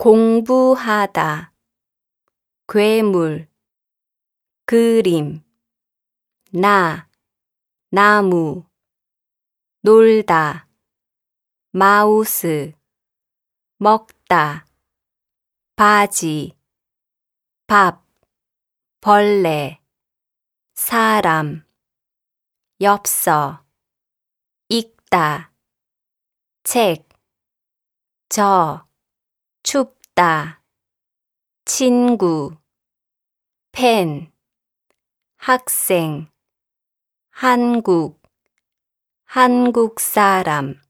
공부하다, 괴물, 그림, 나무, 놀다, 마우스, 먹다, 바지, 밥, 벌레, 사람, 엽서, 읽다, 책, 춥다, 친구, 펜, 학생, 한국 사람.